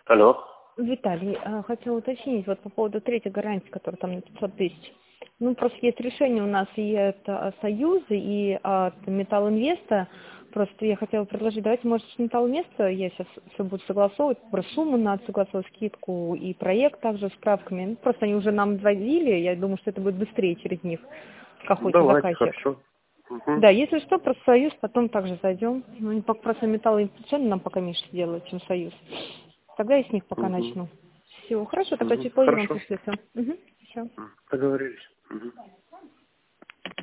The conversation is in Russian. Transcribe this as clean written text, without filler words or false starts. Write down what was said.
Алло. Виталий, хотела уточнить вот по поводу третьей гарантии, которая там на 500 тысяч. Ну, просто есть решение у нас и от Союза, и от Металлинвеста. Просто я хотела предложить, давайте, может, с Металлинвеста я сейчас все буду согласовывать, про сумму надо согласовать, скидку и проект также с справками. Ну, просто они уже нам вводили, я думаю, что это будет быстрее через них, как хоть Давайте, заказчик. хорошо. Угу. Да, если что, про Союз потом также зайдем. Ну, они просто металлоинвестиционно нам пока меньше делают, чем Союз. Тогда я с них пока Угу. начну. Все, хорошо, тогда Угу. чуть позже вам Хорошо. пришлю все. Угу, все. Договорились. Угу.